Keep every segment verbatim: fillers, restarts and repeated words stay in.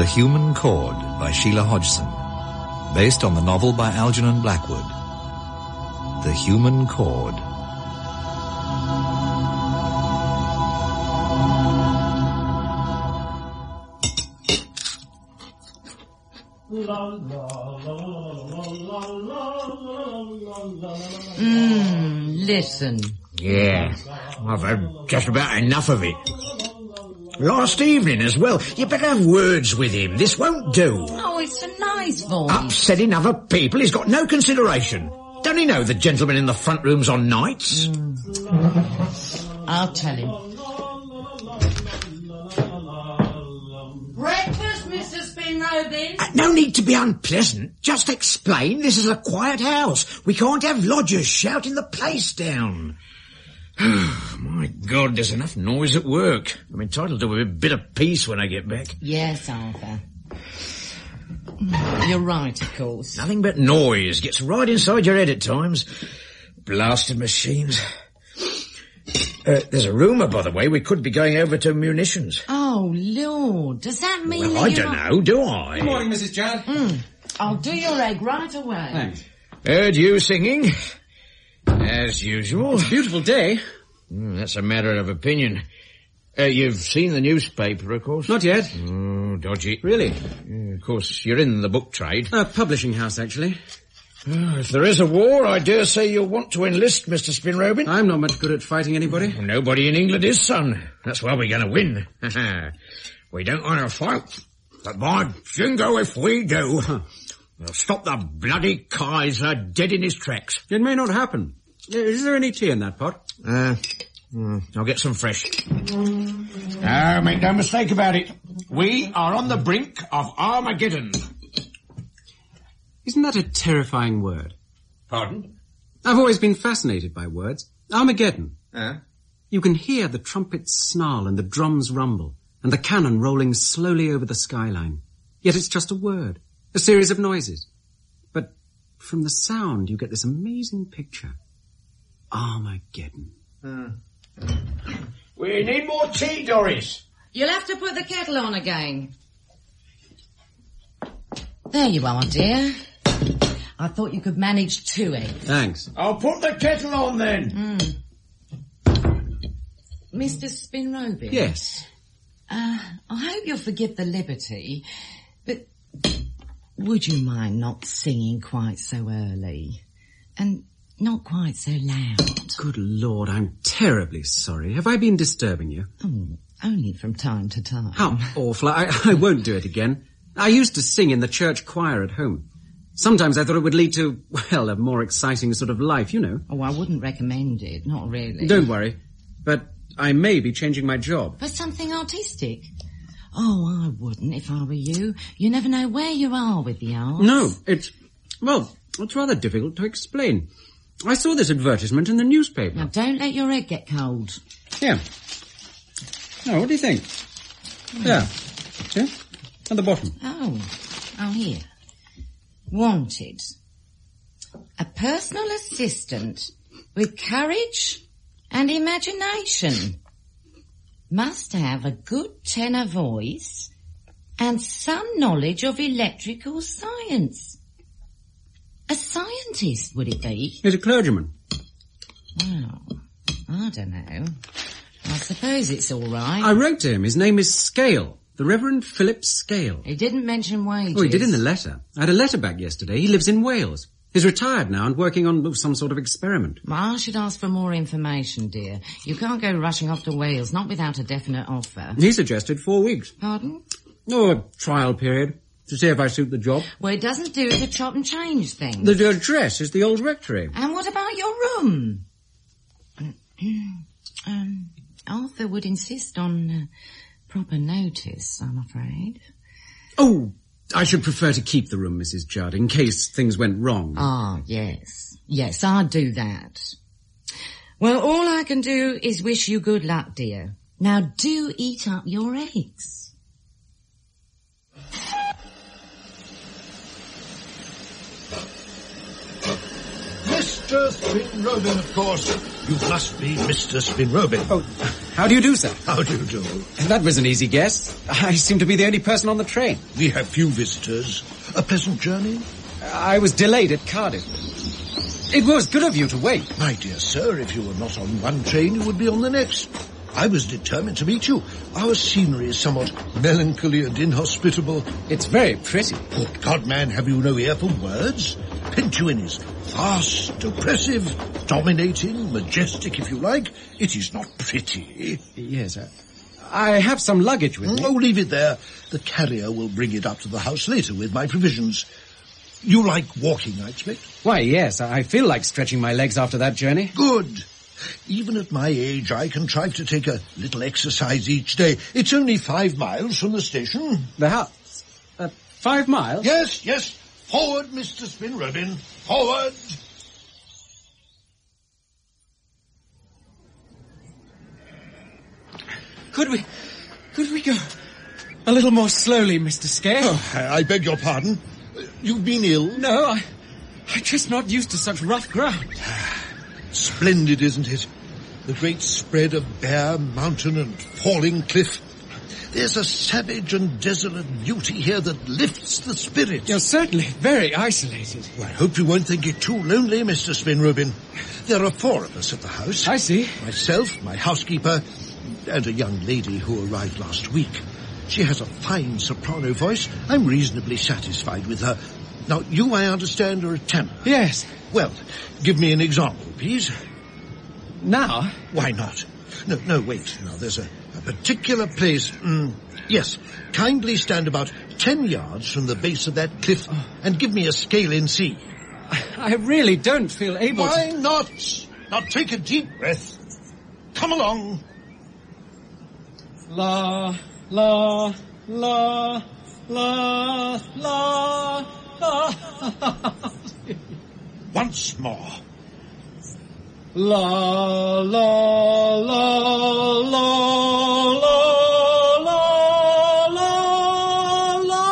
The Human Chord by Sheila Hodgson, based on the novel by Algernon Blackwood. The Human Chord. Mmm, listen. Yeah, I've had just about enough of it. Last evening as well. You better have words with him. This won't do. Oh, it's a nice voice. Upsetting other people. He's got no consideration. Don't he know the gentleman in the front room's on nights? Mm. I'll tell him. Breakfast, Mister Spinrobin? Uh, no need to be unpleasant. Just explain this is a quiet house. We can't have lodgers shouting the place down. My God, there's enough noise at work. I'm entitled to a bit of peace when I get back. Yes, Arthur. You're right, of course. Nothing but noise. Gets right inside your head at times. Blasted machines. Uh, there's a rumour, by the way, we could be going over to munitions. Oh, Lord. Does that mean well, that I you're don't not... know, do I? Good morning, Missus Judd. Mm. I'll do your egg right away. Thanks. Heard you singing. As usual. It's a beautiful day. Mm, that's a matter of opinion. Uh, you've seen the newspaper, of course? Not yet. Oh, dodgy. Really? Yeah, of course, you're in the book trade. A publishing house, actually. Oh, if there is a war, I dare say you'll want to enlist, Mister Spinrobin. I'm not much good at fighting anybody. Nobody in England is, son. That's why we're going to win. We don't want to fight, but by jingo if we do, Huh. we'll stop the bloody Kaiser dead in his tracks. It may not happen. Is there any tea in that pot? Uh, mm, I'll get some fresh. No, make no mistake about it. We are on the brink of Armageddon. Isn't that a terrifying word? Pardon? I've always been fascinated by words. Armageddon. Uh? You can hear the trumpets snarl and the drums rumble and the cannon rolling slowly over the skyline. Yet it's just a word, a series of noises. But from the sound you get this amazing picture. Armageddon. Uh. We need more tea, Doris. You'll have to put the kettle on again. There you are, dear. I thought you could manage two eggs. Thanks. I'll put the kettle on then. Mm. Mister Spinrobin? Yes. Uh, I hope you'll forgive the liberty, but would you mind not singing quite so early? And not quite so loud? Good Lord, I'm terribly sorry. Have I been disturbing you? Oh, only from time to time. How awful. I, I won't do it again. I used to sing in the church choir at home. Sometimes I thought it would lead to, well, a more exciting sort of life, you know. Oh, I wouldn't recommend it, not really. Don't worry. But I may be changing my job. For something artistic? Oh, I wouldn't if I were you. You never know where you are with the arts. No, it's, well, it's rather difficult to explain. I saw this advertisement in the newspaper. Now, don't let your egg get cold. Here. Now, what do you think? Mm. There. See? At the bottom. Oh. Oh, here. Wanted. A personal assistant with courage and imagination. Must have a good tenor voice and some knowledge of electrical science. A scientist, would it be? He's a clergyman. Well, I don't know. I suppose it's all right. I wrote to him. His name is Scale. The Reverend Philip Scale. He didn't mention wages. Oh, he did in the letter. I had a letter back yesterday. He lives in Wales. He's retired now and working on some sort of experiment. Well, I should ask for more information, dear. You can't go rushing off to Wales, not without a definite offer. He suggested four weeks. Pardon? Oh, a trial period. To see if I suit the job. Well, it doesn't do to chop and change things. The address is the old rectory. And what about your room? um, Arthur would insist on uh, proper notice, I'm afraid. Oh, I should prefer to keep the room, Missus Judd, in case things went wrong. Ah, yes. Yes, I'd do that. Well, all I can do is wish you good luck, dear. Now do eat up your eggs. Mister Spinrobin, of course. You must be Mister Spinrobin. Oh, How do you do, sir? How do you do? That was an easy guess. I seem to be the only person on the train. We have few visitors. A pleasant journey? I was delayed at Cardiff. It was good of you to wait. My dear sir, if you were not on one train, you would be on the next. I was determined to meet you. Our scenery is somewhat melancholy and inhospitable. It's very pretty. Good God, man, have you no ear for words? Pentuin is vast, oppressive, dominating, majestic, if you like. It is not pretty. Yes, sir. I have some luggage with me. Oh, leave it there. The carrier will bring it up to the house later with my provisions. You like walking, I expect? Why, yes. I feel like stretching my legs after that journey. Good. Even at my age, I contrive to take a little exercise each day. It's only five miles from the station. The house? Uh, five miles? Yes, yes. Forward, Mister Spinrobin. Forward. Could we... Could we go a little more slowly, Mister Scare? Oh, I, I beg your pardon. You've been ill? No, I... I'm just not used to such rough ground. Splendid, isn't it? The great spread of bare mountain and falling cliff. There's a savage and desolate beauty here that lifts the spirit. You're certainly very isolated. Well, I hope you won't think it too lonely, Mister Spinrobin. There are four of us at the house. I see. Myself, my housekeeper, and a young lady who arrived last week. She has a fine soprano voice. I'm reasonably satisfied with her. Now, you, I understand, are a tenor. Yes. Well, give me an example, please. Now? Why not? No, no, wait. Now, there's a, a particular place. Mm, yes. Kindly stand about ten yards from the base of that cliff and give me a scale in C. I really don't feel able Why to... not? Now, take a deep breath. Come along. La, la, la, la, la, la. Once more. La, la, la, la, la, la, la, la.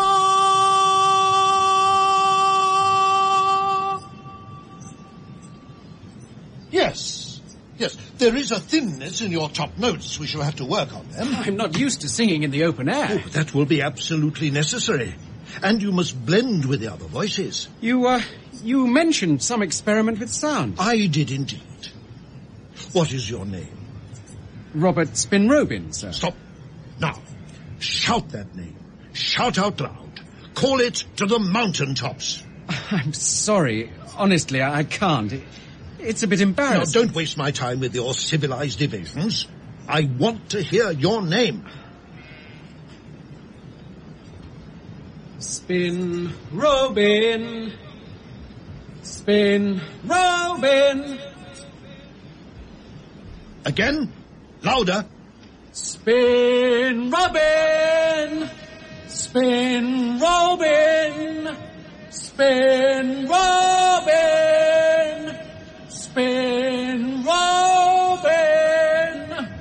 Yes, yes, there is a thinness in your top notes. We shall have to work on them. I'm not used to singing in the open air. Oh, that will be absolutely necessary. And you must blend with the other voices. You, uh, you mentioned some experiment with sound. I did indeed. What is your name? Robert Spinrobin, sir. Stop. Now, shout that name. Shout out loud. Call it to the mountaintops. I'm sorry. Honestly, I can't. It, it's a bit Now, embarrassing. don't waste my time with your civilized evasions. I want to hear your name. Spinrobin. Spinrobin. Again? Louder. Spinrobin. Spinrobin. Spinrobin. Spinrobin.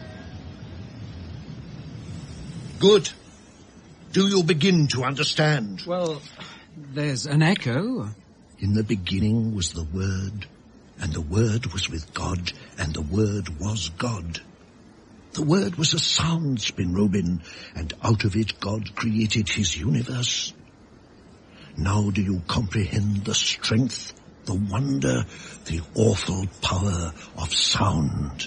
Good. Do you begin to understand? Well, there's an echo. In the beginning was the Word, and the Word was with God, and the Word was God. The Word was a sound, Spinrobin, and out of it God created his universe. Now do you comprehend the strength, the wonder, the awful power of sound?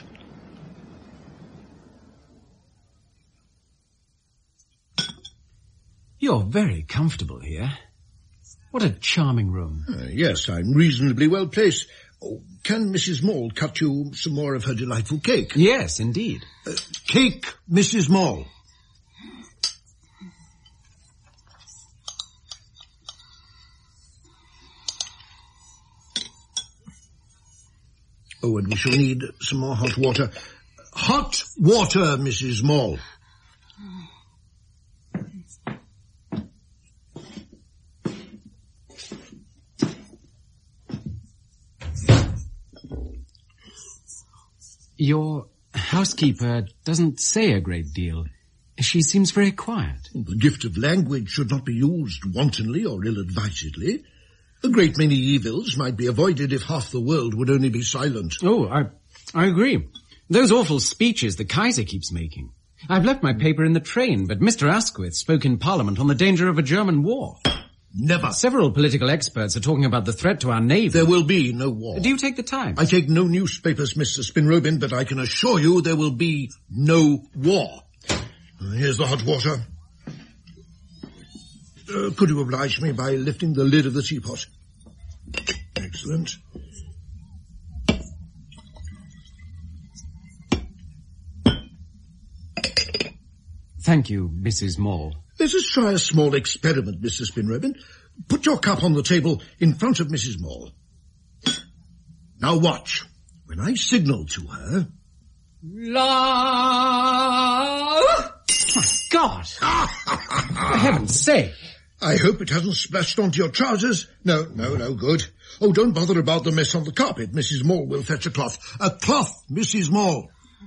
You're very comfortable here. What a charming room. Uh, yes, I'm reasonably well placed. Oh, can Missus Maule cut you some more of her delightful cake? Yes, indeed. Uh, cake, Missus Maule. Oh, and we shall need some more hot water. Hot water, Missus Maule. Your housekeeper doesn't say a great deal. She seems very quiet. The gift of language should not be used wantonly or ill-advisedly. A great many evils might be avoided if half the world would only be silent. Oh, I, I agree. Those awful speeches the Kaiser keeps making. I've left my paper in the train, but Mister Asquith spoke in Parliament on the danger of a German war. Never. Several political experts are talking about the threat to our navy. There will be no war. Do you take the Times? I take no newspapers, Mister Spinrobin, but I can assure you there will be no war. Here's the hot water. Uh, could you oblige me by lifting the lid of the teapot? Excellent. Thank you, Missus Maule. Let us try a small experiment, Mister Spinrobin. Put your cup on the table in front of Missus Maule. Now watch. When I signal to her... La! My God! For heaven's sake! I hope it hasn't splashed onto your trousers. No, no, no, good. Oh, don't bother about the mess on the carpet. Missus Maule will fetch a cloth. A cloth, Missus Maule.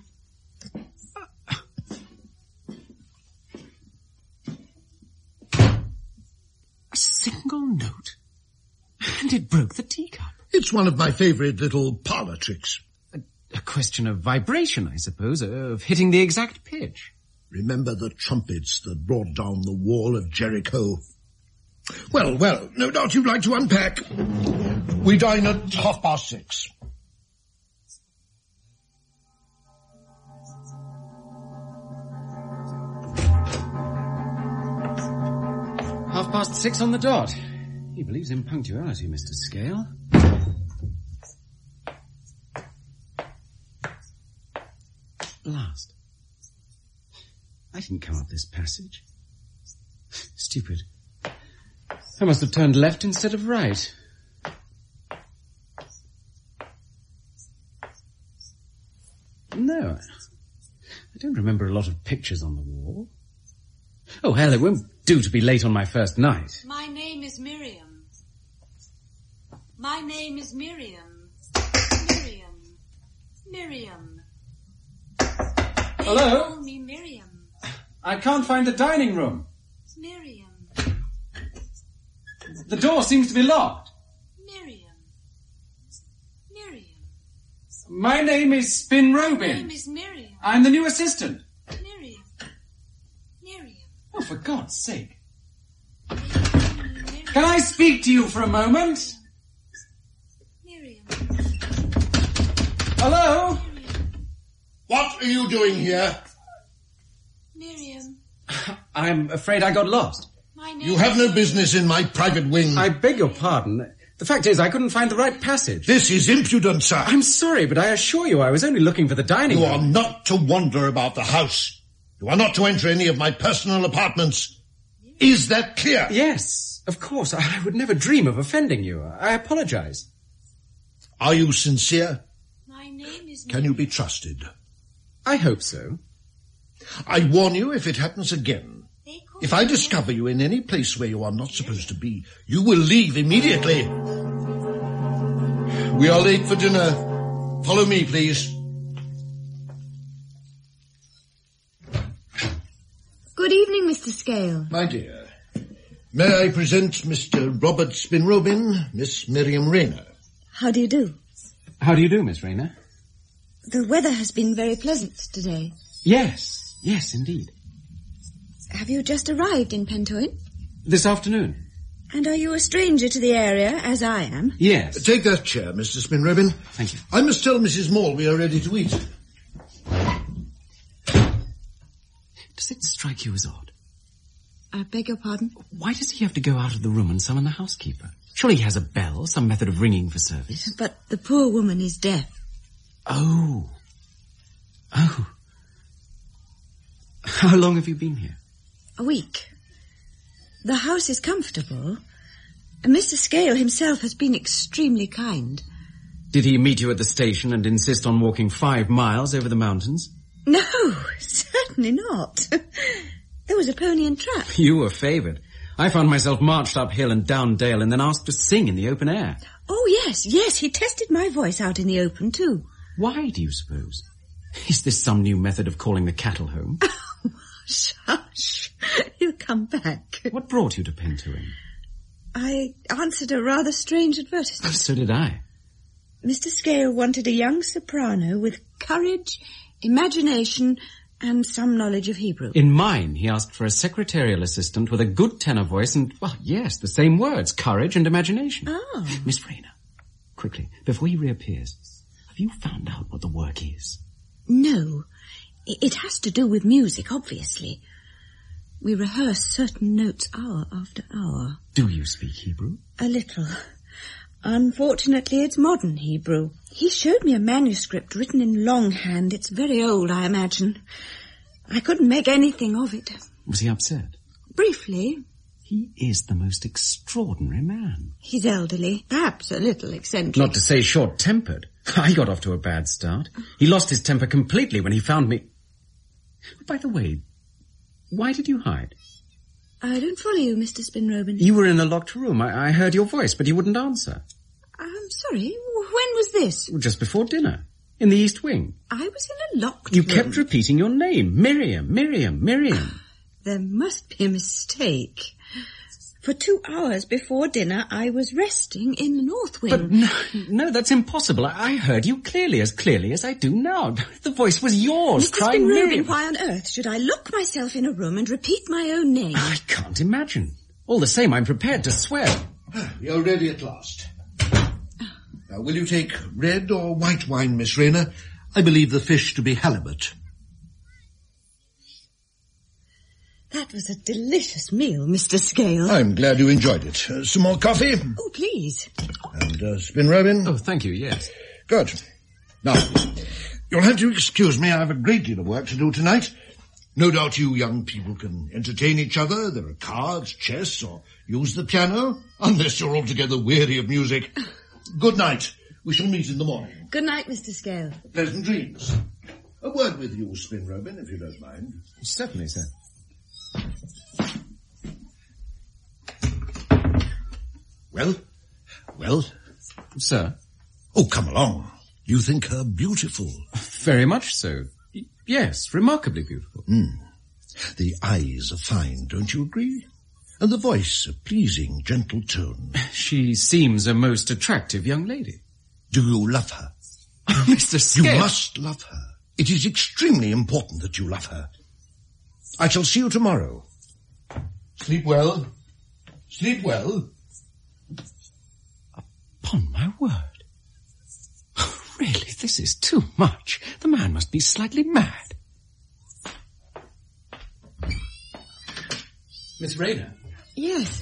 A single note. And it broke the teacup. It's one of my favourite little parlour tricks. A, a question of vibration, I suppose, of hitting the exact pitch. Remember the trumpets that brought down the wall of Jericho? Well, well, no doubt you'd like to unpack. We dine at half past six. Half past six on the dot. He believes in punctuality, Mister Scale. Blast. I didn't come up this passage. Stupid. I must have turned left instead of right. No, I don't remember a lot of pictures on the wall. Oh, hell, it won't do to be late on my first night. My name is Miriam. My name is Miriam. Miriam. Miriam. They Hello? call me Miriam. I can't find the dining room. Miriam. The door seems to be locked. Miriam. Miriam. My name is Spinrobin. My name is Miriam. I'm the new assistant. Miriam. Miriam. Oh, for God's sake. Miriam. Can I speak to you for a moment? Miriam. Hello? Miriam. What are you doing here? Miriam. I'm afraid I got lost. My name You have is no Miriam. business in my private wing. I beg your pardon. The fact is, I couldn't find the right passage. This is impudent, sir. I'm sorry, but I assure you I was only looking for the dining You room. are not to wander about the house. You are not to enter any of my personal apartments. Is that clear? Yes, of course. I would never dream of offending you. I apologize. Are you sincere? My name is Can you be trusted? I hope so. I warn you, if it happens again, They call if I me discover you in any place where you are not supposed to be, you will leave immediately. We are late for dinner. Follow me, please. Good evening, Mister Scale. My dear, may I present Mister Robert Spinrobin, Miss Miriam Rayner. How do you do? How do you do, Miss Rayner? The weather has been very pleasant today. Yes, yes, indeed. Have you just arrived in Pentoin? This afternoon? And are you a stranger to the area, as I am? Yes. Take that chair, Mister Spinrobin. Thank you. I must tell Missus Maule we are ready to eat. Does it strike you as odd? I beg your pardon? Why does he have to go out of the room and summon the housekeeper? Surely he has a bell, some method of ringing for service. But the poor woman is deaf. Oh. Oh. How long have you been here? A week. The house is comfortable. And Mister Scale himself has been extremely kind. Did he meet you at the station and insist on walking five miles over the mountains? No, certainly not. There was a pony and trap. You were favoured. I found myself marched uphill and down dale and then asked to sing in the open air. Oh, yes, yes, he tested my voice out in the open, too. Why, do you suppose? Is this some new method of calling the cattle home? Shush. He'll come back. What brought you to Pentoin? I answered a rather strange advertisement. So did I. Mister Scale wanted a young soprano with courage, imagination, and some knowledge of Hebrew. In mine, he asked for a secretarial assistant with a good tenor voice and, well, yes, the same words, courage and imagination. Oh. Miss Rayner, quickly, before he reappears, have you found out what the work is? No. It has to do with music, obviously. We rehearse certain notes hour after hour. Do you speak Hebrew? A little. Unfortunately, it's modern Hebrew. He showed me a manuscript written in longhand. It's very old, I imagine. I couldn't make anything of it. Was he upset? Briefly. He is the most extraordinary man. He's elderly, perhaps a little eccentric. Not to say short-tempered. I got off to a bad start. He lost his temper completely when he found me... By the way, why did you hide? I don't follow you, Mister Spinrobin. You were in a locked room. I, I heard your voice, but you wouldn't answer. I'm sorry, when was this? Just before dinner, in the East Wing. I was in a locked you room. You kept repeating your name. Miriam, Miriam, Miriam. There must be a mistake. For two hours before dinner, I was resting in the North Wing. But no, no, that's impossible. I, I heard you clearly, as clearly as I do now. The voice was yours, Mister crying Miriam. Spinrobin, why on earth should I lock myself in a room and repeat my own name? I can't imagine. All the same, I'm prepared to swear. You're ready at last. Now, will you take red or white wine, Miss Rayner? I believe the fish to be halibut. That was a delicious meal, Mister Scale. I'm glad you enjoyed it. Uh, some more coffee? Oh, please. And uh, Spinrobin? Oh, thank you, yes. Good. Now, you'll have to excuse me. I have a great deal of work to do tonight. No doubt you young people can entertain each other. There are cards, chess, or use the piano, unless you're altogether weary of music. Good night. We shall meet in the morning. Good night, Mister Scale. Pleasant dreams. A word with you, Spinrobin, if you don't mind. Certainly, sir. Well? Well? Sir? Oh, come along. You think her beautiful? Very much so. Y- yes, remarkably beautiful. Mm. The eyes are fine, don't you agree? And the voice a pleasing, gentle tone. She seems a most attractive young lady. Do you love her? Mister Scale. You must love her. It is extremely important that you love her. I shall see you tomorrow. Sleep well. Sleep well. Upon my word. Really, this is too much. The man must be slightly mad. Miss Rayner. Yes.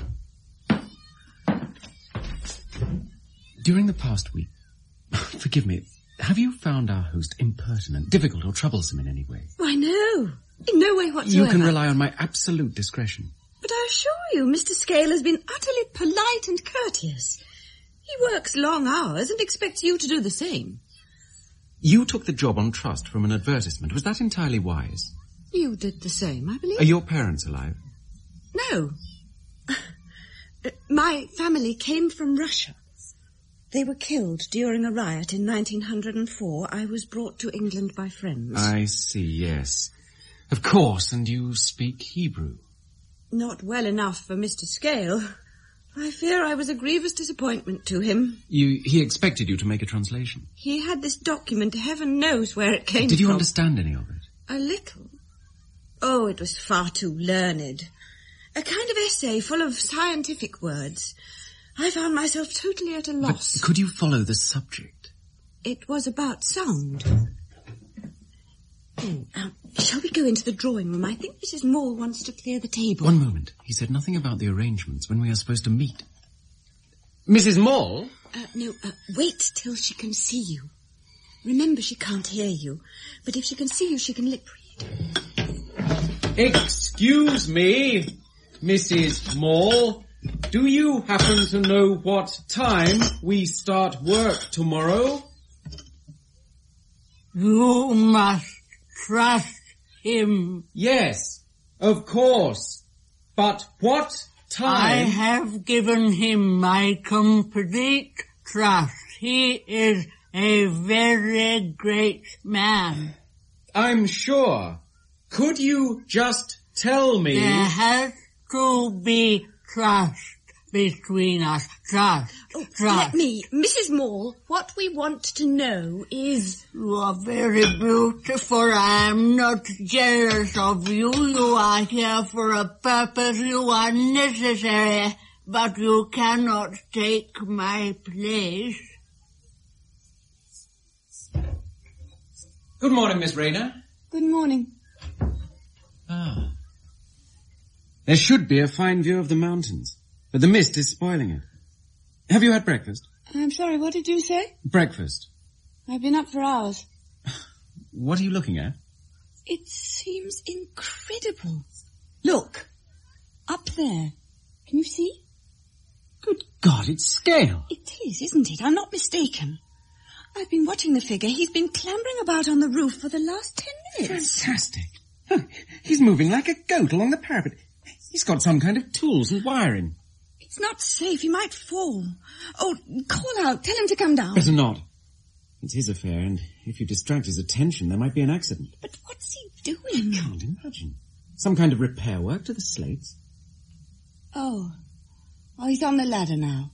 During the past week, forgive me, have you found our host impertinent, difficult or troublesome in any way? Why, no. In no way whatsoever. You can rely on my absolute discretion. But I assure you, Mister Scale has been utterly polite and courteous. He works long hours and expects you to do the same. You took the job on trust from an advertisement. Was that entirely wise? You did the same, I believe. Are your parents alive? No. My family came from Russia. They were killed during a riot in nineteen oh four. I was brought to England by friends. I see, yes. Of course, and you speak Hebrew. Not well enough for Mister Scale. I fear I was a grievous disappointment to him. You, he expected you to make a translation. He had this document, heaven knows where it came from. Did you understand any of it? A little. Oh, it was far too learned. A kind of essay full of scientific words. I found myself totally at a loss. But could you follow the subject? It was about sound. Oh, um, shall we go into the drawing room? I think Missus Moore wants to clear the table. One moment. He said nothing about the arrangements, when we are supposed to meet. Missus Moore? Uh, no, uh, wait till she can see you. Remember, she can't hear you. But if she can see you, she can lip read. Excuse me, Missus Moore. Do you happen to know what time we start work tomorrow? You must trust him. Yes, of course. But what time? I have given him my complete trust. He is a very great man. I'm sure. Could you just tell me... There has to be trust between us. Trust, Oh, trust. let me, Missus Maule, what we want to know is... You are very beautiful. I am not jealous of you. You are here for a purpose. You are necessary, but you cannot take my place. Good morning, Miss Rayner. Good morning. Ah. There should be a fine view of the mountains, but the mist is spoiling it. Have you had breakfast? I'm sorry, what did you say? Breakfast. I've been up for hours. What are you looking at? It seems incredible. Look, up there. Can you see? Good God, it's Scale. It is, isn't it? I'm not mistaken. I've been watching the figure. He's been clambering about on the roof for the last ten minutes. Fantastic. Huh, he's moving like a goat along the parapet. He's got some kind of tools and wiring. It's not safe. He might fall. Oh, call out. Tell him to come down. Better not. It's his affair, and if you distract his attention, there might be an accident. But what's he doing? I can't imagine. Some kind of repair work to the slates. Oh. Oh, he's on the ladder now.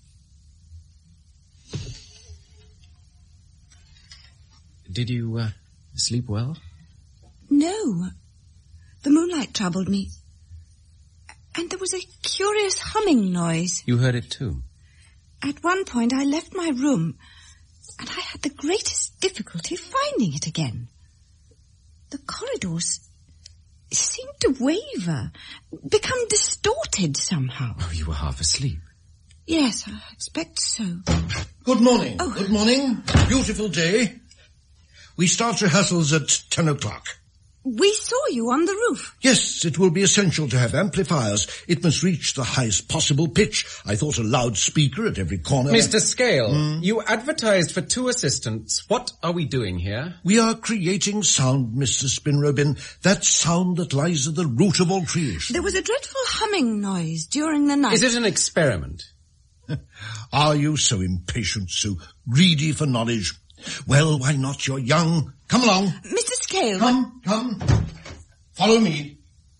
Did you, uh, sleep well? No. The moonlight troubled me. And there was a curious humming noise. You heard it too? At one point I left my room, and I had the greatest difficulty finding it again. The corridors seemed to waver, become distorted somehow. Oh, you were half asleep. Yes, I expect so. Good morning. Oh. Good morning. Beautiful day. We start rehearsals at ten o'clock. We saw you on the roof. Yes, it will be essential to have amplifiers. It must reach the highest possible pitch. I thought a loudspeaker at every corner. Mister Scale, mm. you advertised for two assistants. What are we doing here? We are creating sound, Mister Spinrobin. That sound that lies at the root of all creation. There was a dreadful humming noise during the night. Is it an experiment? Are you so impatient, so greedy for knowledge? Well, why not? You're young. Come along. Mister Scale. Come, come. Follow me.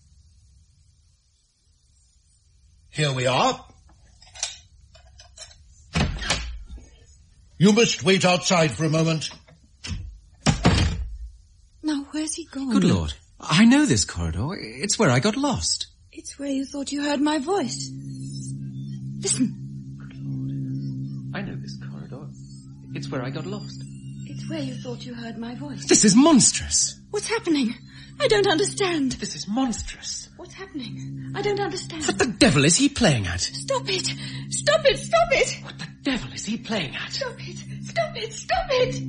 Here we are. You must wait outside for a moment. Now, where's he gone? Good Lord. I know this corridor. It's where I got lost. It's where you thought you heard my voice. Listen. I know this corridor. It's where I got lost. It's where you thought you heard my voice. This is monstrous. What's happening? I don't understand. This is monstrous. What's happening? I don't understand. What the devil is he playing at? Stop it! Stop it! Stop it! What the devil is he playing at? Stop it! Stop it! Stop it!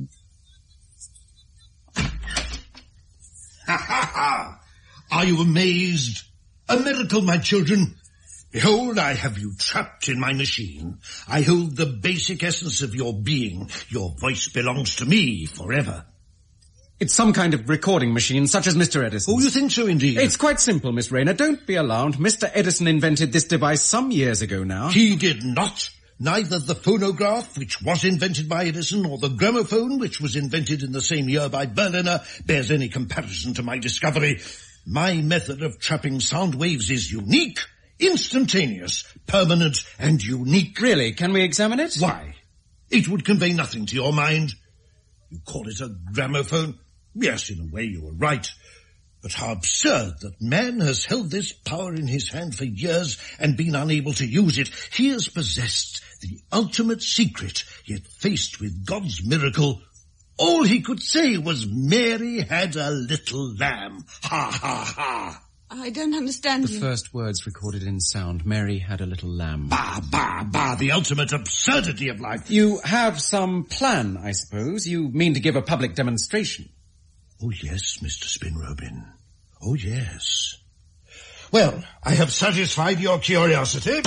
Ha ha ha! Are you amazed? A miracle, my children. Behold, I have you trapped in my machine. I hold the basic essence of your being. Your voice belongs to me forever. It's some kind of recording machine, such as Mister Edison. Oh, you think so, indeed? It's quite simple, Miss Rayner. Don't be alarmed. Mister Edison invented this device some years ago now. He did not. Neither the phonograph, which was invented by Edison, or the gramophone, which was invented in the same year by Berliner, bears any comparison to my discovery. My method of trapping sound waves is unique, instantaneous, permanent, and unique. Really? Can we examine it? Why? It would convey nothing to your mind. You call it a gramophone? Yes, in a way you are right. But how absurd that man has held this power in his hand for years and been unable to use it. He has possessed the ultimate secret, yet faced with God's miracle, all he could say was, Mary had a little lamb. Ha, ha, ha. I don't understand The you. first words recorded in sound, Mary had a little lamb. Bah, bah, bah, the ultimate absurdity of life. You have some plan, I suppose. You mean to give a public demonstration. Oh, yes, Mister Spinrobin. Oh, yes. Well, I have satisfied your curiosity.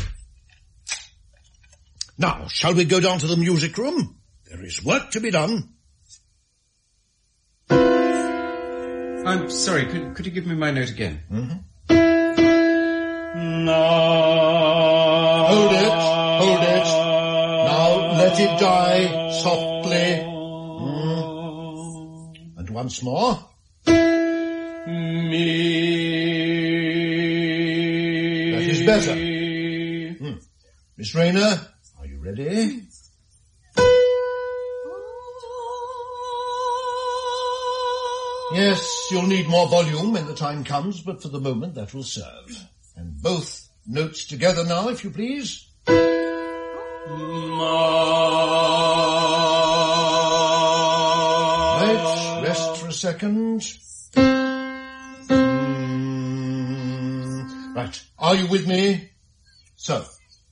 Now, shall we go down to the music room? There is work to be done. I'm sorry, could, could you give me my note again? Mm-hmm. No. Hold it, hold it. Now let it die softly. Mm. And once more. Me. That is better. you. Hmm. Miss Rayner, are you ready? Yes, you'll need more volume when the time comes, but for the moment that will serve. And both notes together now, if you please. Right, rest for a second. Mm, right, are you with me? So.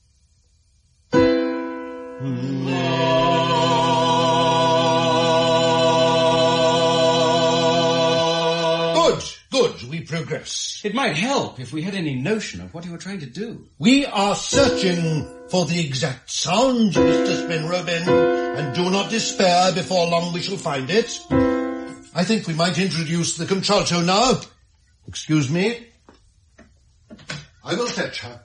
Good, good, we progress. It might help if we had any notion of what you were trying to do. We are searching for the exact sound, Mister Spinrobin, and do not despair, before long we shall find it. I think we might introduce the contralto now. Excuse me. I will fetch her.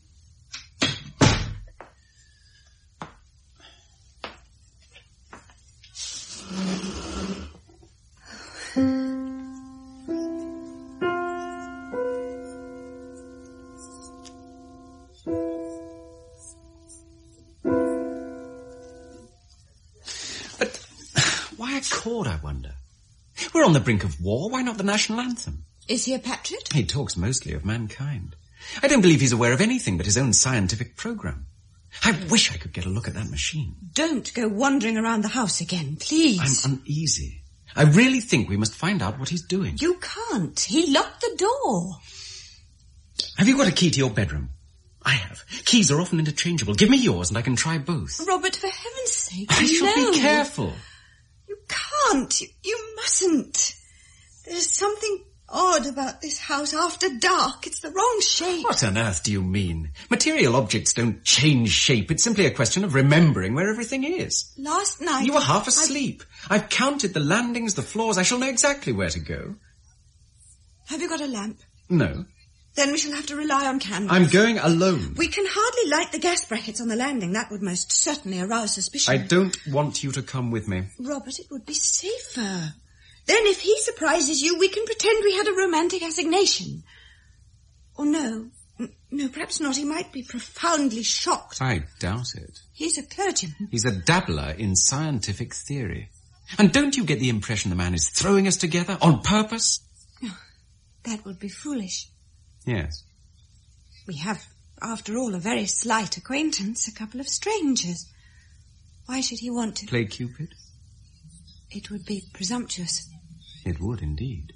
Chord, I wonder. We're on the brink of war. Why not the national anthem? Is he a patriot? He talks mostly of mankind. I don't believe he's aware of anything but his own scientific program. I wish I could get a look at that machine. Don't go wandering around the house again, please. I'm uneasy. I really think we must find out what he's doing. You can't. He locked the door. Have you got a key to your bedroom? I have. Keys are often interchangeable. Give me yours and I can try both. Robert, for heaven's sake, I shall no. be careful. You can't. You, you mustn't. There's something odd about this house after dark. It's the wrong shape. What on earth do you mean? Material objects don't change shape. It's simply a question of remembering where everything is. Last night... You were half asleep. I... I've counted the landings, the floors. I shall know exactly where to go. Have you got a lamp? No. Then we shall have to rely on candles. I'm going alone. We can hardly light the gas brackets on the landing. That would most certainly arouse suspicion. I don't want you to come with me. Robert, it would be safer. Then if he surprises you, we can pretend we had a romantic assignation. Or no. No, perhaps not. He might be profoundly shocked. I doubt it. He's a clergyman. He's a dabbler in scientific theory. And don't you get the impression the man is throwing us together on purpose? No, that would be foolish. Yes. We have, after all, a very slight acquaintance, a couple of strangers. Why should he want to... Play Cupid? It would be presumptuous. It would indeed.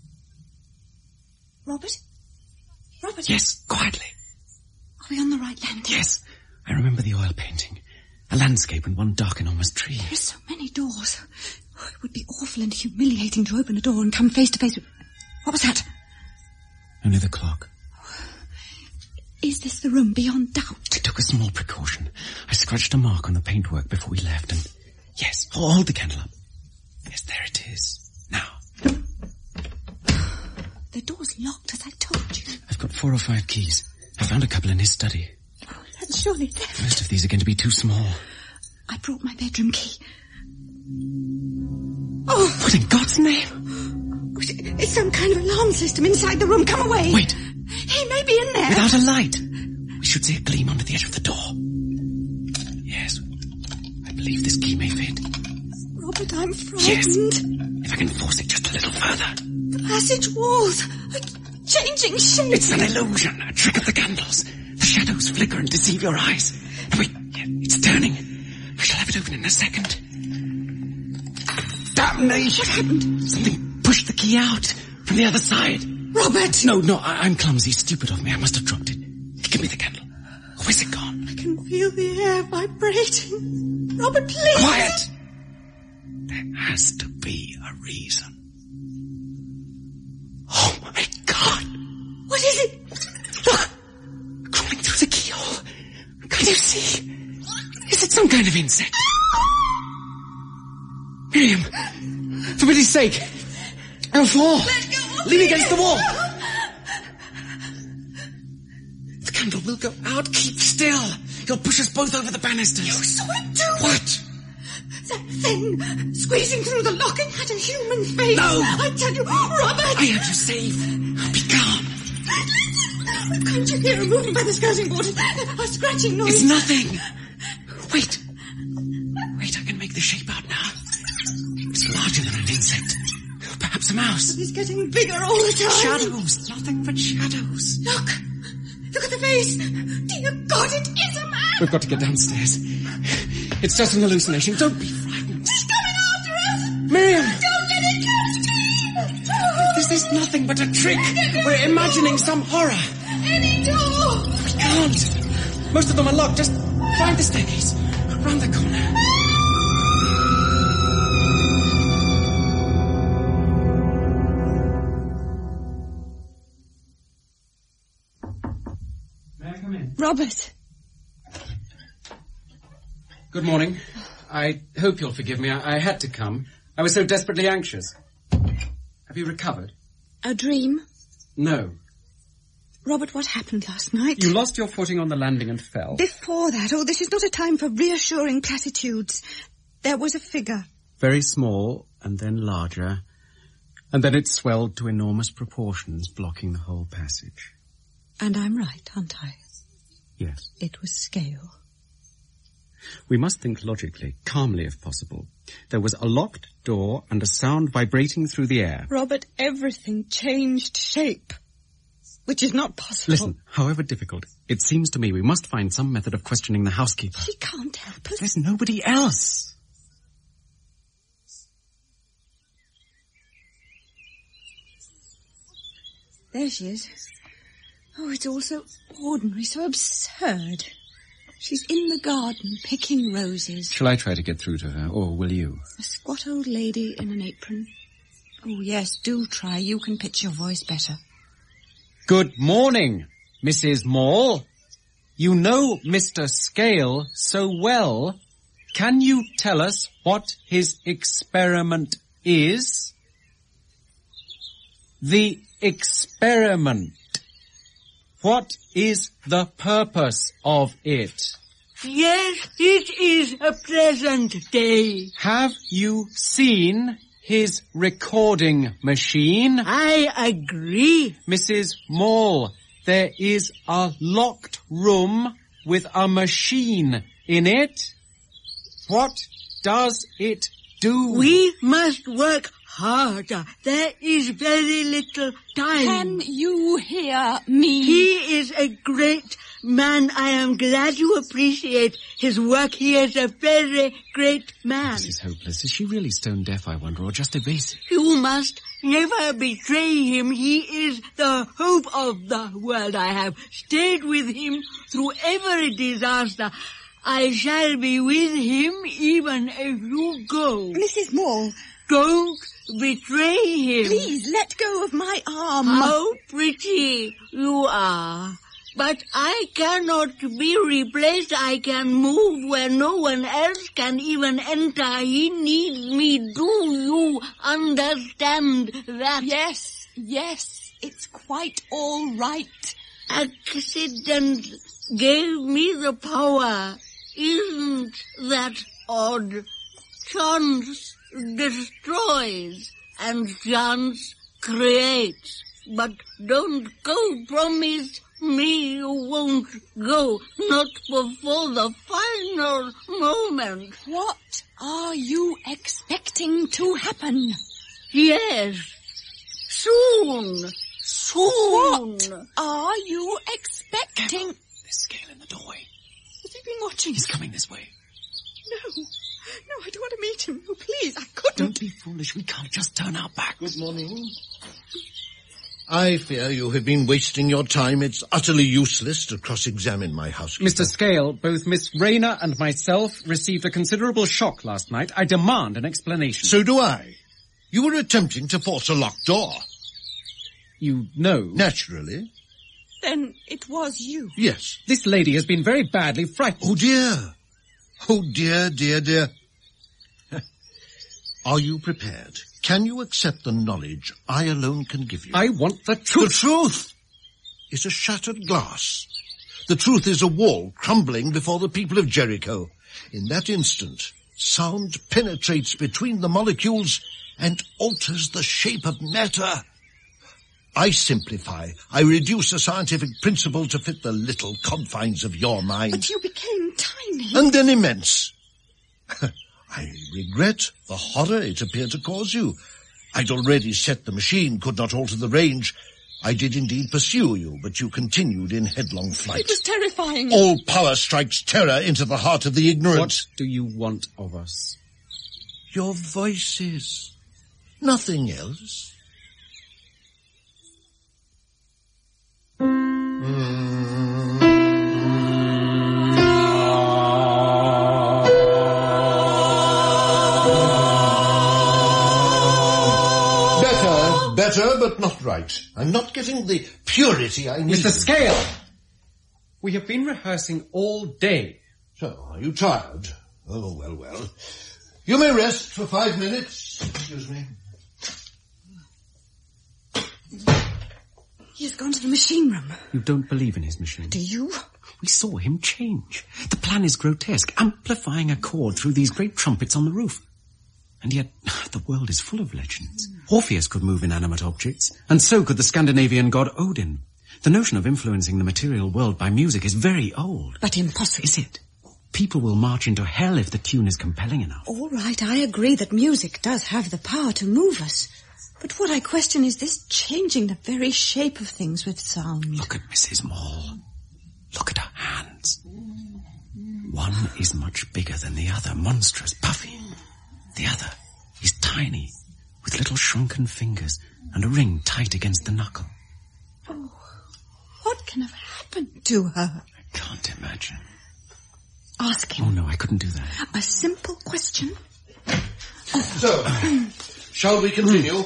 Robert? Robert? Yes, quietly. Are we on the right landing? Yes. I remember the oil painting. A landscape and one dark enormous tree. There are so many doors. Oh, it would be awful and humiliating to open a door and come face to face with... What was that? Only the clock. Is this the room beyond doubt? I took a small precaution. I scratched a mark on the paintwork before we left and... Yes, hold the candle up. Yes, there it is. Now. The door's locked, as I told you. I've got four or five keys. I found a couple in his study. Oh, that's surely theft. Most of these are going to be too small. I brought my bedroom key. Oh! What in God's name? It's some kind of alarm system inside the room. Come away. Wait. He may be in there. Without a light. We should see a gleam under the edge of the door. Yes. I believe this key may fit. Robert, I'm frightened. Yes. If I can force it just a little further. The passage walls are changing shape. It's an illusion, a trick of the candles. The shadows flicker and deceive your eyes. Wait, yeah, it's turning. I shall have it open in a second. Damnation! What happened? Something pushed the key out from the other side. Robert! No, no, I- I'm clumsy. Stupid of me. I must have dropped it. Give me the candle. Oh, is it gone? I can feel the air vibrating. Robert, please! Quiet! There has to be a reason. Oh, my God! What is it? Look! Crawling through the keyhole. Can you see? Is it some kind of insect? Miriam! For pity's sake! On the floor! Lean against the wall! The candle will go out. Keep still. You'll push us both over the banisters. You saw it too! What? That thing squeezing through the locking had a human face. No! I tell you, Robert! I have you safe. Be calm. Couldn't you hear a movement by the skirting board? A scratching noise. It's nothing. Wait. Wait, I can make the shape out now. It's larger than an insect. Perhaps a mouse. It's getting bigger all the time. Shadows. Nothing but shadows. Look. Look at the face. Dear God, it is a man. We've got to get downstairs. It's just an hallucination. Don't be frightened. It's coming after us. Miriam. Don't let it catch me. This is nothing but a trick. We're imagining some horror. Any door. We can't. Most of them are locked. Just find the staircase. Round the corner. May I come in? Robert. Good morning. I hope you'll forgive me. I, I had to come. I was so desperately anxious. Have you recovered? A dream? No. Robert, what happened last night? You lost your footing on the landing and fell. Before that, oh, this is not a time for reassuring platitudes. There was a figure. Very small, and then larger, and then it swelled to enormous proportions, blocking the whole passage. And I'm right, aren't I? Yes. It was Scale. We must think logically, calmly if possible. There was a locked door and a sound vibrating through the air. Robert, everything changed shape, which is not possible. Listen, however difficult, it seems to me we must find some method of questioning the housekeeper. She can't help us. There's nobody else. There she is. Oh, it's all so ordinary, so absurd. She's in the garden, picking roses. Shall I try to get through to her, or will you? A squat old lady in an apron. Oh, yes, do try. You can pitch your voice better. Good morning, Missus Maule. You know Mister Scale so well. Can you tell us what his experiment is? The experiment. What is the purpose of it? Yes, it is a pleasant day. Have you seen his recording machine? I agree. Missus Maule, there is a locked room with a machine in it. What does it do? We must work harder. There is very little time. Can you hear me? He is a great man. I am glad you appreciate his work. He is a very great man. This is hopeless. Is she really stone deaf, I wonder, or just evasive? You must never betray him. He is the hope of the world. I have stayed with him through every disaster. I shall be with him even if you go. Missus Maule. Don't betray him. Please, let go of my arm. How pretty you are. But I cannot be replaced. I can move where no one else can even enter. He needs me. Do you understand that? Yes, yes, it's quite all right. Accident gave me the power. Isn't that odd? Chance destroys and chance creates. But don't go, promise me you won't go, not before the final moment. What are you expecting to happen? Yes, soon, soon. What are you expecting? There's Scale in the doorway. Has he been watching? He's coming this way. No, no, I don't want to meet him. No, please, I couldn't. Don't be foolish. We can't just turn our back. Good morning. I fear you have been wasting your time. It's utterly useless to cross-examine my housekeeper. Mister Scale, both Miss Rayner and myself received a considerable shock last night. I demand an explanation. So do I. You were attempting to force a locked door. You know. Naturally. Then it was you. Yes. This lady has been very badly frightened. Oh, dear. Oh, dear, dear, dear. Are you prepared? Can you accept the knowledge I alone can give you? I want the truth. The truth is a shattered glass. The truth is a wall crumbling before the people of Jericho. In that instant, sound penetrates between the molecules and alters the shape of matter. I simplify. I reduce a scientific principle to fit the little confines of your mind. But you became tiny. And then immense. I regret the horror it appeared to cause you. I'd already set the machine, could not alter the range. I did indeed pursue you, but you continued in headlong flight. It was terrifying. All power strikes terror into the heart of the ignorant. What do you want of us? Your voices. Nothing else. Better, better, but not right. I'm not getting the purity I need. Mister Scale! We have been rehearsing all day. So, are you tired? Oh, well, well. You may rest for five minutes. Excuse me. He has gone to the machine room. You don't believe in his machine? Do you? We saw him change. The plan is grotesque, amplifying a chord through these great trumpets on the roof. And yet, the world is full of legends. Orpheus could move inanimate objects, and so could the Scandinavian god Odin. The notion of influencing the material world by music is very old. But impossible. Is it? People will march into hell if the tune is compelling enough. All right, I agree that music does have the power to move us. But what I question is this changing the very shape of things with sound. Look at Missus Maule. Look at her hands. One is much bigger than the other, monstrous, puffy. The other is tiny, with little shrunken fingers and a ring tight against the knuckle. Oh, what can have happened to her? I can't imagine. Ask him. Oh, no, I couldn't do that. A simple question. So, shall we continue?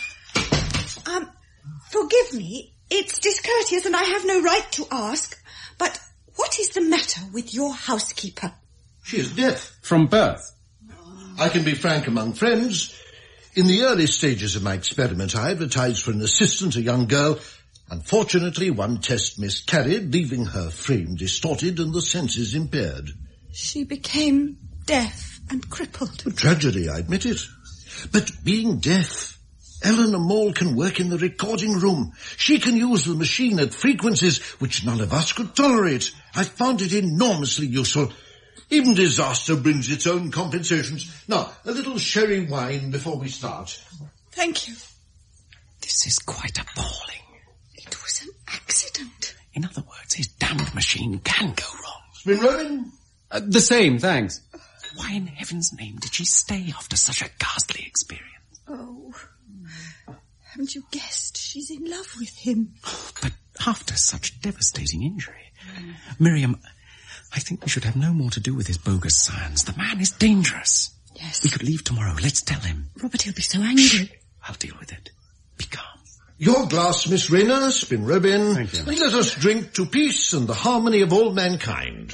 Um, forgive me. It's discourteous and I have no right to ask. But what is the matter with your housekeeper? She is deaf. From birth? I can be frank among friends. In the early stages of my experiment, I advertised for an assistant, a young girl. Unfortunately, one test miscarried, leaving her frame distorted and the senses impaired. She became deaf and crippled. A tragedy, I admit it. But being deaf, Eleanor Maule can work in the recording room. She can use the machine at frequencies which none of us could tolerate. I found it enormously useful. Even disaster brings its own compensations. Now, a little sherry wine before we start. Thank you. This is quite appalling. It was an accident. In other words, his damned machine can go wrong. Spin rolling? Uh, the same, thanks. Why in heaven's name did she stay after such a ghastly experience? Oh, haven't you guessed? She's in love with him. But after such devastating injury, Miriam, I think we should have no more to do with his bogus science. The man is dangerous. Yes. We could leave tomorrow. Let's tell him. Robert, he'll be so angry. Shh. I'll deal with it. Be calm. Your glass, Miss Rayner, Spin Robin. Thank you. And let us drink to peace and the harmony of all mankind.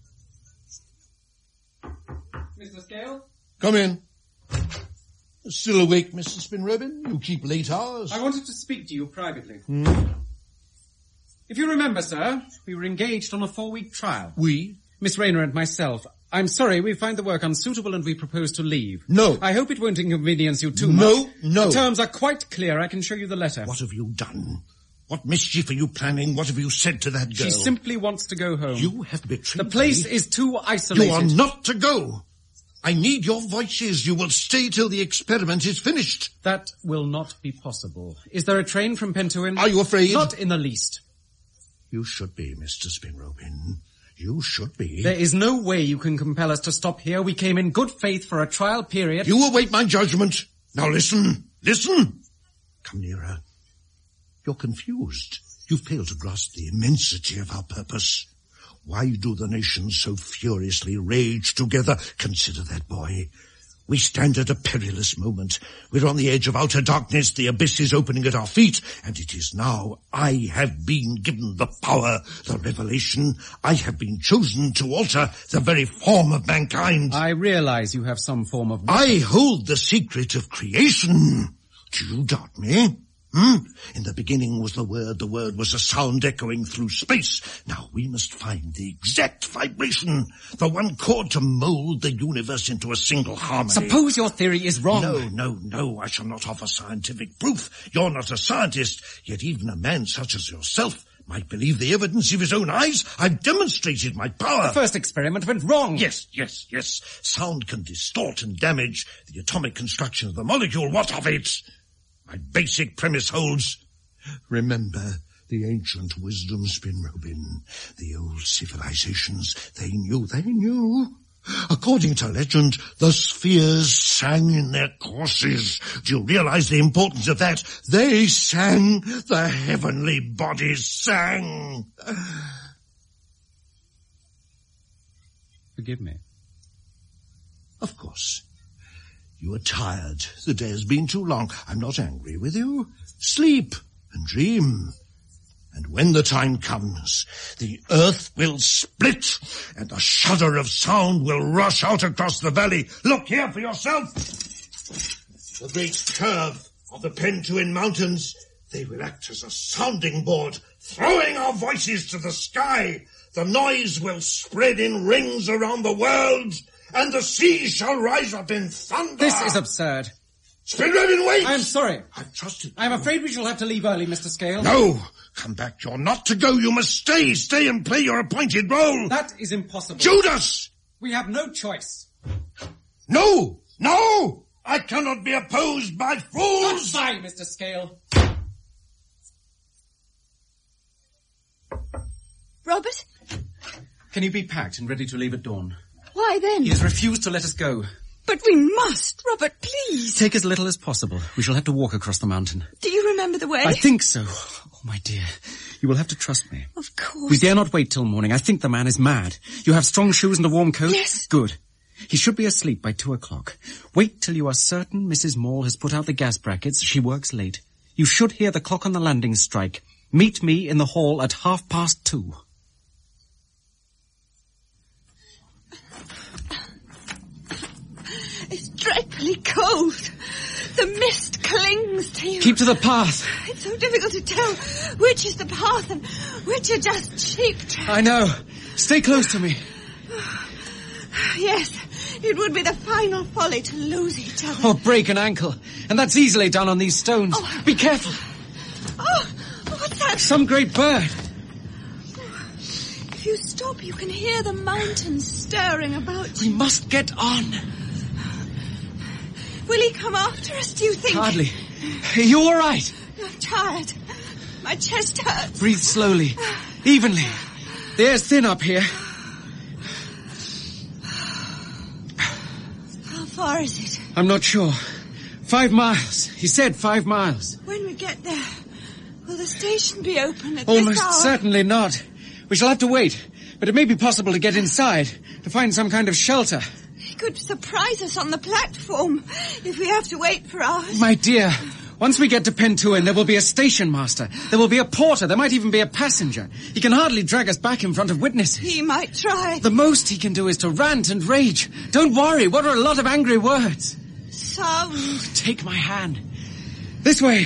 Mister Scale? Come in. Still awake, Mister Spin Robin? You keep late hours. I wanted to speak to you privately. Hmm? If you remember, sir, we were engaged on a four-week trial. We? Miss Rayner and myself. I'm sorry, we find the work unsuitable and we propose to leave. No. I hope it won't inconvenience you too No, much. no. The terms are quite clear. I can show you the letter. What have you done? What mischief are you planning? What have you said to that girl? She simply wants to go home. You have betrayed The place me. is too isolated. You are not to go. I need your voices. You will stay till the experiment is finished. That will not be possible. Is there a train from Pentuin? Are you afraid? Not in the least. You should be, Mister Spin Robin. You should be. There is no way you can compel us to stop here. We came in good faith for a trial period. You await my judgment. Now listen. Listen. Come nearer. You're confused. You fail to grasp the immensity of our purpose. Why do the nations so furiously rage together? Consider that boy. We stand at a perilous moment. We're on the edge of outer darkness. The abyss is opening at our feet. And it is now I have been given the power, the revelation. I have been chosen to alter the very form of mankind. I realize you have some form of... I hold the secret of creation. Do you doubt me? Hmm? In the beginning was the Word, the Word was a sound echoing through space. Now we must find the exact vibration, the one chord to mold the universe into a single harmony. Suppose your theory is wrong. No, no, no, I shall not offer scientific proof. You're not a scientist, yet even a man such as yourself might believe the evidence of his own eyes. I've demonstrated my power. The first experiment went wrong. Yes, yes, yes. Sound can distort and damage the atomic construction of the molecule. What of it? My basic premise holds. Remember the ancient wisdom, Spin Robin. The old civilizations, they knew, they knew. According to legend, the spheres sang in their courses. Do you realize the importance of that? They sang. The heavenly bodies sang. Forgive me. Of course. You are tired. The day has been too long. I'm not angry with you. Sleep and dream. And when the time comes, the earth will split and a shudder of sound will rush out across the valley. Look here for yourself. The great curve of the Pentuin Mountains, they will act as a sounding board, throwing our voices to the sky. The noise will spread in rings around the world, and the sea shall rise up in thunder. This is absurd. Spin Robin, wait! I am sorry. I've trusted you. I am afraid we shall have to leave early, Mister Scale. No! Come back. You're not to go. You must stay. Stay and play your appointed role. That is impossible. Judas! We have no choice. No! No! I cannot be opposed by fools! Goodbye, Mister Scale. Robert? Can you be packed and ready to leave at dawn? Why then? He has refused to let us go. But we must. Robert, please. Take as little as possible. We shall have to walk across the mountain. Do you remember the way? I think so. Oh, my dear. You will have to trust me. Of course. We dare not wait till morning. I think the man is mad. You have strong shoes and a warm coat? Yes. Good. He should be asleep by two o'clock. Wait till you are certain Missus Maule has put out the gas brackets. She works late. You should hear the clock on the landing strike. Meet me in the hall at half past two. It's dreadfully cold. The mist clings to you. Keep to the path. It's so difficult to tell which is the path and which are just sheep tracks. I know. Stay close to me. Yes, it would be the final folly to lose each other. Or break an ankle. And that's easily done on these stones. Oh. Be careful. Oh, what's that? Some great bird. If you stop, you can hear the mountains stirring about We you. must get on. Will he come after us, do you think? Hardly. Are you all right? I'm tired. My chest hurts. Breathe slowly. Evenly. The air's thin up here. How far is it? I'm not sure. Five miles. He said five miles. When we get there, will the station be open at Almost this hour? certainly not. We shall have to wait. But it may be possible to get inside, to find some kind of shelter. He could surprise us on the platform if we have to wait for hours. My dear, once we get to Pentuin, there will be a station master. There will be a porter. There might even be a passenger. He can hardly drag us back in front of witnesses. He might try. The most he can do is to rant and rage. Don't worry, what are a lot of angry words? Sound. Take my hand. This way.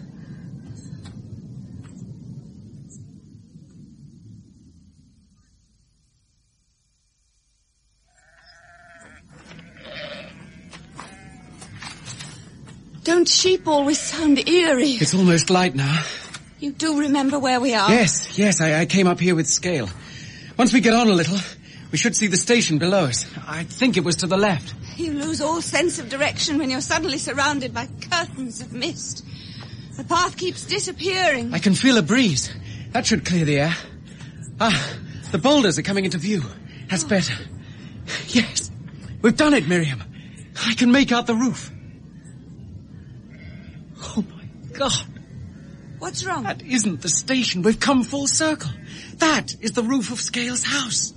Don't sheep always sound eerie? It's almost light now. You do remember where we are? Yes, yes, I, I came up here with Scale. Once we get on a little, we should see the station below us. I think it was to the left. You lose all sense of direction when you're suddenly surrounded by curtains of mist. The path keeps disappearing. I can feel a breeze. That should clear the air. Ah, the boulders are coming into view. That's better. Yes, we've done it, Miriam. I can make out the roof. Oh, my God. What's wrong? That isn't the station. We've come full circle. That is the roof of Scale's house.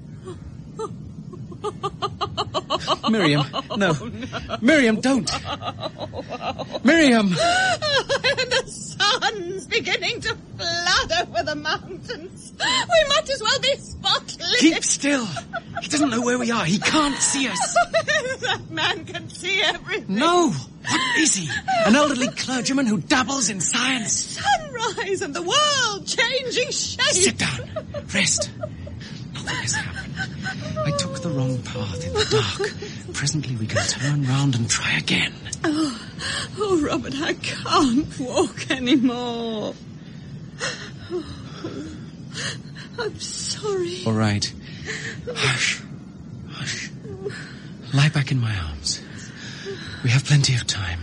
Miriam, no. no. Miriam, don't. Miriam. And the sun's beginning to flood over the mountains. We might as well be spotless. Keep still. He doesn't know where we are. He can't see us. That man can see everything. No. What is he? An elderly clergyman who dabbles in science? Sunrise and the world changing shape. Sit down. Rest. Nothing has happened. I took the wrong path in the dark. Presently we can turn round and try again. Oh, oh, Robert, I can't walk anymore. Oh, I'm sorry. All right. Hush. Hush. Lie back in my arms. We have plenty of time.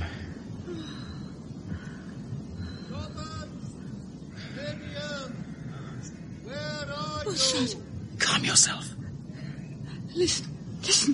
What's that? Calm yourself. Listen, listen.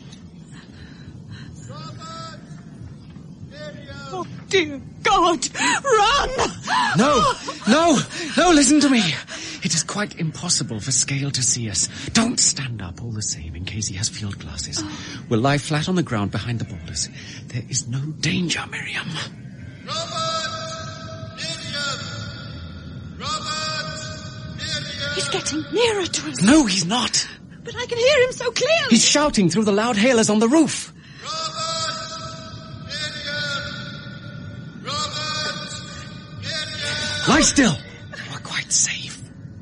Oh, dear God, run! No, no, no, listen to me. It is quite impossible for Scale to see us. Don't stand up all the same in case he has field glasses. Oh. We'll lie flat on the ground behind the boulders. There is no danger, Miriam. Robert! Miriam! Robert! Miriam! He's getting nearer to us. No, he's not. But I can hear him so clearly. He's shouting through the loud hailers on the roof. Robert! Miriam! Robert! Miriam! Lie still. You are quite safe.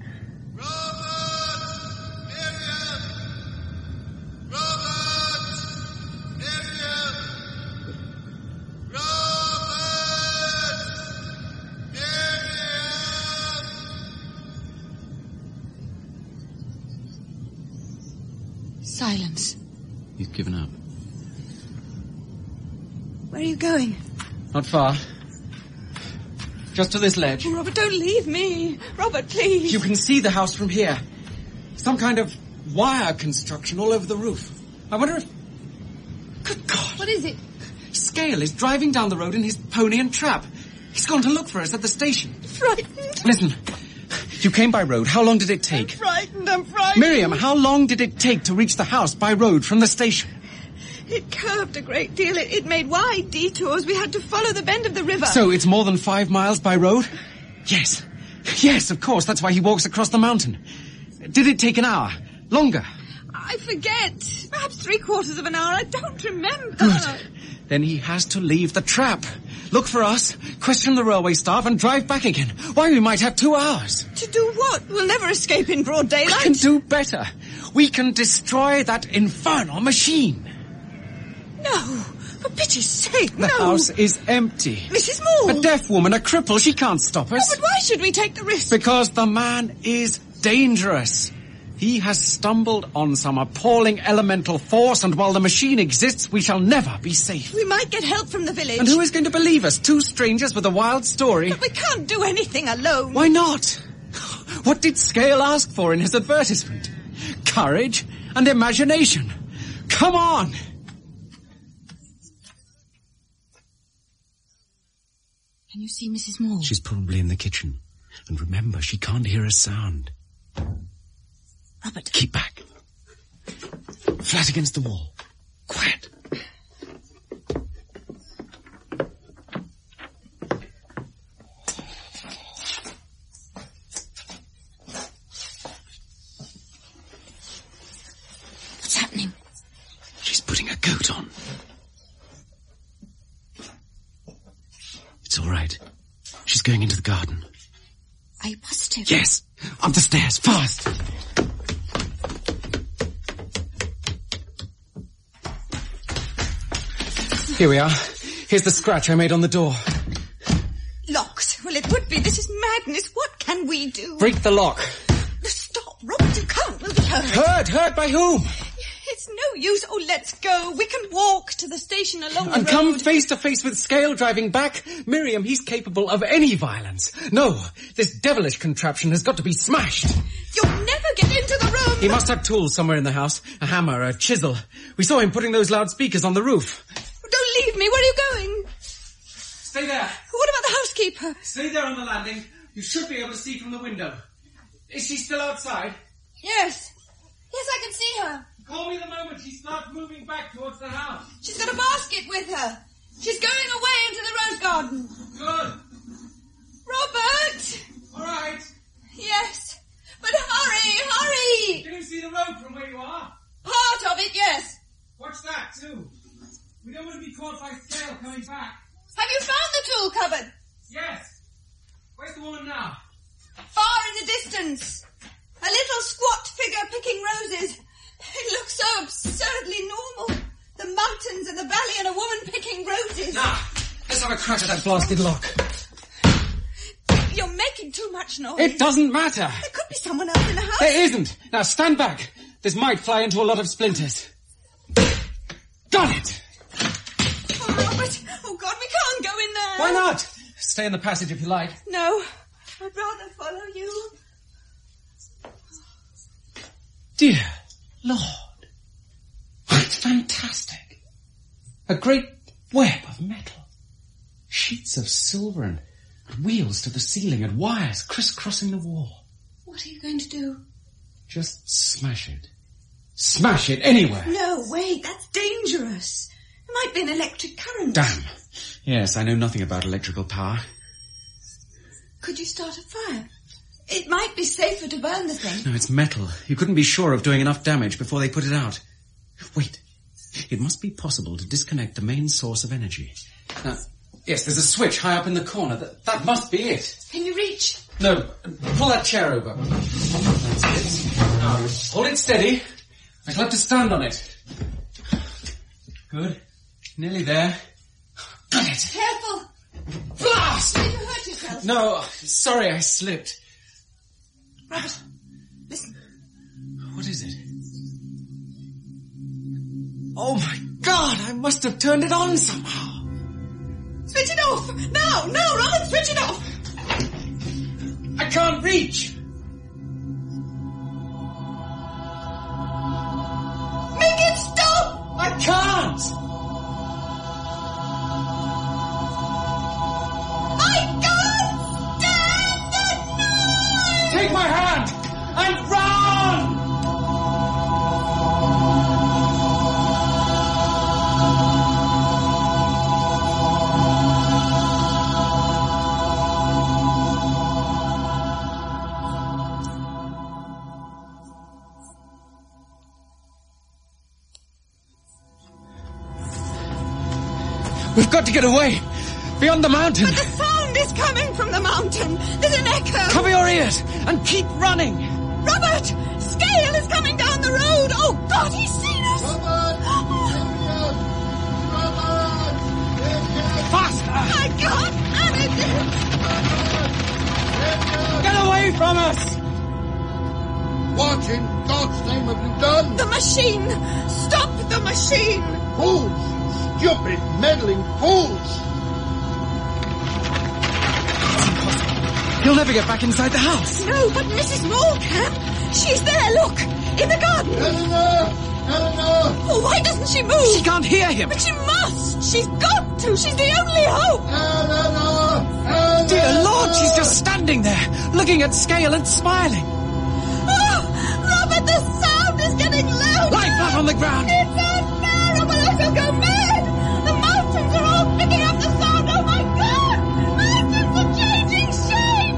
Silence. He's given up. Where are you going? Not far. Just to this ledge. Oh, Robert, don't leave me. Robert, please. You can see the house from here. Some kind of wire construction all over the roof. I wonder if... Good God. What is it? Scale is driving down the road in his pony and trap. He's gone to look for us at the station. Frightened. Listen. You came by road. How long did it take? I'm frightened, I'm frightened. Miriam, how long did it take to reach the house by road from the station? It curved a great deal. It, it made wide detours. We had to follow the bend of the river. So it's more than five miles by road? Yes. Yes, of course. That's why he walks across the mountain. Did it take an hour? Longer? I forget. Perhaps three quarters of an hour. I don't remember. Good. Then he has to leave the trap. Look for us, question the railway staff, and drive back again. Why, we might have two hours. To do what? We'll never escape in broad daylight. We can do better. We can destroy that infernal machine. No, for pity's sake, the no. The house is empty. Missus Moore. A deaf woman, a cripple, she can't stop us. No, but why should we take the risk? Because the man is dangerous. He has stumbled on some appalling elemental force, and while the machine exists, we shall never be safe. We might get help from the village. And who is going to believe us? Two strangers with a wild story? But we can't do anything alone. Why not? What did Scale ask for in his advertisement? Courage and imagination. Come on! Can you see Missus Moore? She's probably in the kitchen. And remember, she can't hear a sound. Robert. Keep back. Flat against the wall. Quiet. What's happening? She's putting a coat on. It's all right. She's going into the garden. Are you positive? Yes. Up the stairs, fast. Here we are. Here's the scratch I made on the door. Locked. Well, it would be. This is madness. What can we do? Break the lock. Stop, Robert. You can't. We'll be heard. Heard? Heard by whom? It's no use. Oh, let's go. We can walk to the station along the road. And come face to face with Scale driving back? Miriam, he's capable of any violence. No, this devilish contraption has got to be smashed. You'll never get into the room. He must have tools somewhere in the house. A hammer, a chisel. We saw him putting those loudspeakers on the roof. Don't leave me. Where are you going? Stay there. What about the housekeeper? Stay there on the landing. You should be able to see from the window. Is she still outside? Yes. Yes, I can see her. Call me the moment she starts moving back towards the house. She's got a basket with her. She's going away into the rose garden. Good. Robert! All right. Yes. But hurry, hurry! Can you see the road from where you are? Part of it, yes. Watch that, too. We don't want to be caught by Scale coming back. Have you found the tool cupboard? Yes. Where's the woman now? Far in the distance. A little squat figure picking roses. It looks so absurdly normal. The mountains and the valley and a woman picking roses. Now, let's have a crack at that blasted lock. You're making too much noise. It doesn't matter. There could be someone else in the house. There isn't. Now stand back. This might fly into a lot of splinters. Got it. Oh, Robert. Oh, God, we can't go in there. Why not? Stay in the passage if you like. No, I'd rather follow you. Dear Lord. It's fantastic. A great web of metal. Sheets of silver and wheels to the ceiling and wires crisscrossing the wall. What are you going to do? Just smash it. Smash it anywhere. No, wait, that's dangerous. It might be an electric current. Damn. Yes, I know nothing about electrical power. Could you start a fire? It might be safer to burn the thing. No, it's metal. You couldn't be sure of doing enough damage before they put it out. Wait. It must be possible to disconnect the main source of energy. Now, yes, there's a switch high up in the corner. That, that must be it. Can you reach? No, pull that chair over. That's it. Now, hold it steady. I shall have to stand on it. Good. Nearly there. Got it. Careful. Blast! Did you hurt yourself? No, sorry, I slipped. Robert, listen. What is it? Oh my God, I must have turned it on somehow. Switch it off! Now, now, Robert, switch it off! I can't reach! Make it stop! I can't! I can't stand the noise! Take my hand and run! We've got to get away! Beyond the mountain! But the sound is coming from the mountain! There's an echo! Cover your ears and keep running! Robert! Scale is coming down the road! Oh, God, he's seen us! Robert! Robert! Faster! I can't manage it! Get away from us! What in God's name have you done? The machine! Stop the machine! Fools! Stupid, meddling fools! You'll never get back inside the house. No, but Missus Moore can. She's there, look, in the garden. Eleanor! Eleanor! Oh, why doesn't she move? She can't hear him. But she must. She's got to. She's the only hope. Eleanor! Eleanor! Dear Lord, she's just standing there, looking at Scale and smiling. Oh, Robert, the sound is getting louder. Lie flat on the ground. It's unbearable. I shall go mad. The mountains are all picking up the sound. Oh, my God. Mountains are changing shape.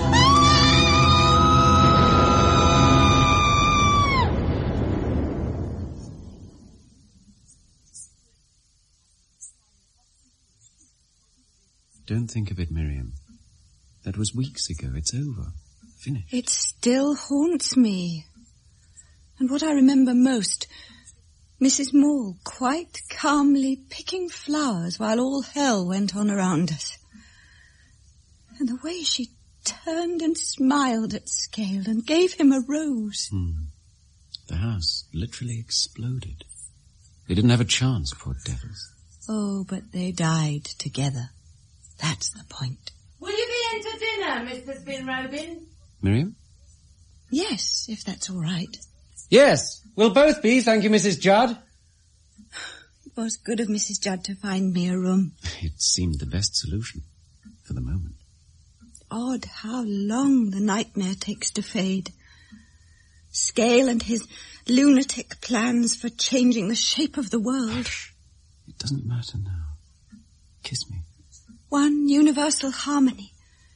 Don't think of it, Miriam. That was weeks ago. It's over. Finished. It still haunts me. And what I remember most, Missus Moore quite calmly picking flowers while all hell went on around us. And the way she turned and smiled at Scale and gave him a rose. Hmm. The house literally exploded. They didn't have a chance, poor devils. Oh, but they died together. That's the point. Will you be in to dinner, Mister Spinrobin? Miriam? Yes, if that's all right. Yes, we'll both be, thank you, Missus Judd. It was good of Missus Judd to find me a room. It seemed the best solution for the moment. Odd how long the nightmare takes to fade. Scale and his lunatic plans for changing the shape of the world. Hush. It doesn't matter now. Kiss me. One universal harmony.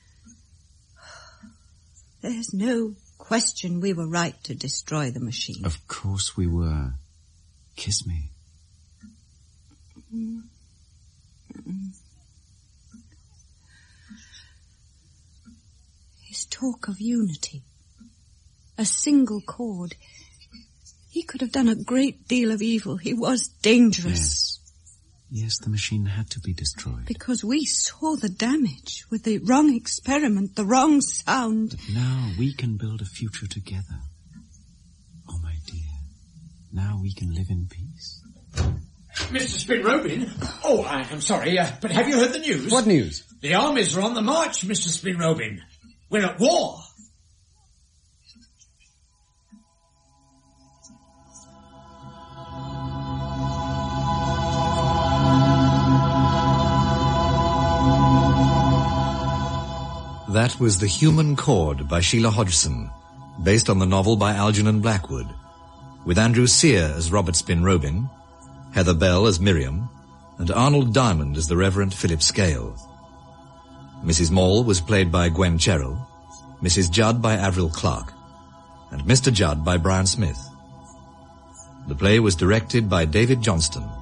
There's no question we were right to destroy the machine. Of course we were. Kiss me. Mm. His talk of unity, a single chord. He could have done a great deal of evil. He was dangerous. Yes. Yes, the machine had to be destroyed. Because we saw the damage with the wrong experiment, the wrong sound. But now we can build a future together. Oh, my dear, now we can live in peace. Mister Spinrobin? Oh, I am sorry, uh, but have you heard the news? What news? The armies are on the march, Mister Spinrobin. We're at war. That was The Human Chord by Sheila Hodgson, based on the novel by Algernon Blackwood, with Andrew Sear as Robert Spinrobin, Heather Bell as Miriam, and Arnold Diamond as the Reverend Philip Scale. Missus Maule was played by Gwen Cherrill, Missus Judd by Avril Clark, and Mister Judd by Brian Smith. The play was directed by David Johnston.